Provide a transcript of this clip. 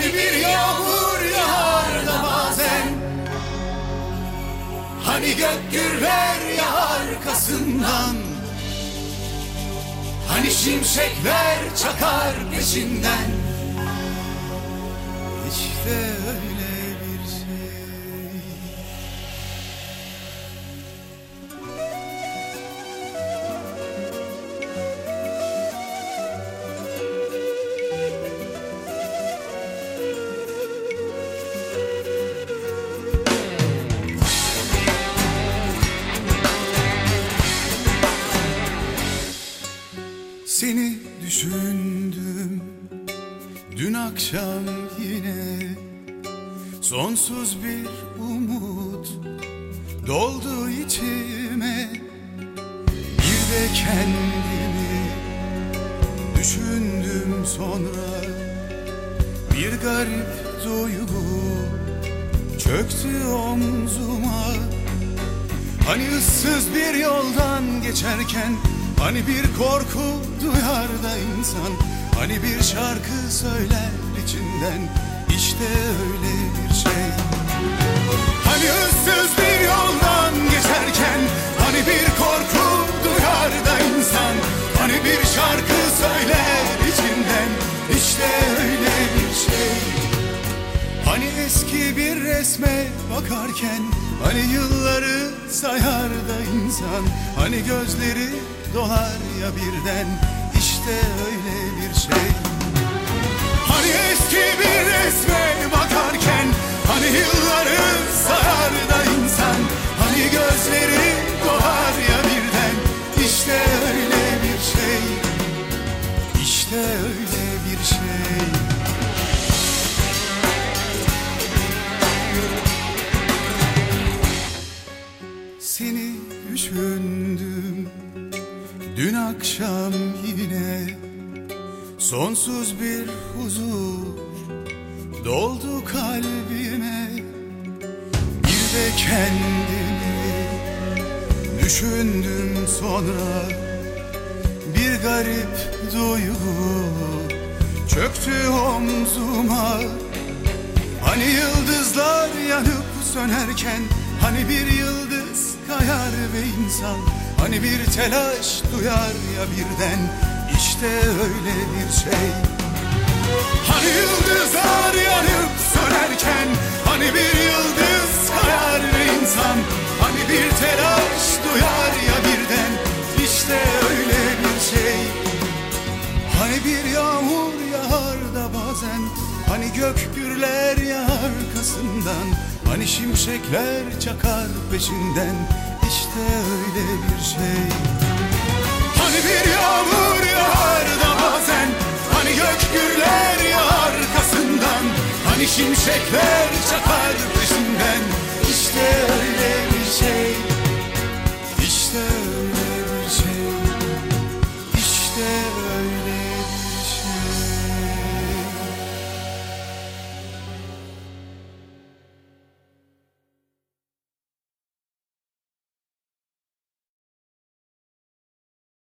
Hani bir yağmur yağar da bazen, hani gök gürler ya arkasından, hani şimşekler çakar peşinden. İşte öyle bir şey. Seni düşündüm dün akşam yine, sonsuz bir umut doldu içime. Bir de kendimi düşündüm sonra, bir garip duygu çöktü omzuma. Hani ıssız bir yoldan geçerken, hani bir korku duyar da insan, hani bir şarkı söyler içinden. İşte öyle bir şey. Hani ıssız bir yoldan geçerken, hani bir korku duyar da insan, hani bir şarkı söyler içinden. İşte öyle bir şey. Hani eski bir resme bakarken, hani yılları sayar da insan, hani gözleri dolar ya birden. İşte öyle bir şey. Hani eski bir resme bakarken, hani yılları sayar da insan, hani gözleri dolar ya birden. İşte öyle bir şey. İşte öyle bir şey. Seni düşündüm dün akşam yine, sonsuz bir huzur doldu kalbime. Bir de kendimi düşündüm sonra, bir garip duygu çöktü omzuma. Hani yıldızlar yanıp sönerken, hani bir yıldız kayar ve insan, hani bir telaş duyar ya birden. İşte öyle bir şey. Hani yıldızlar yanıp sönerken, hani bir yıldız kayar ve insan, hani bir telaş duyar ya birden. İşte öyle bir şey. Hani bir yağmur yağar da bazen, hani gök gürler ya arkasından, hani şimşekler çakar peşinden. İşte öyle bir şey. Hani bir yağmur yağar da bazen, hani gök gürler ya arkasından, hani şimşekler çakar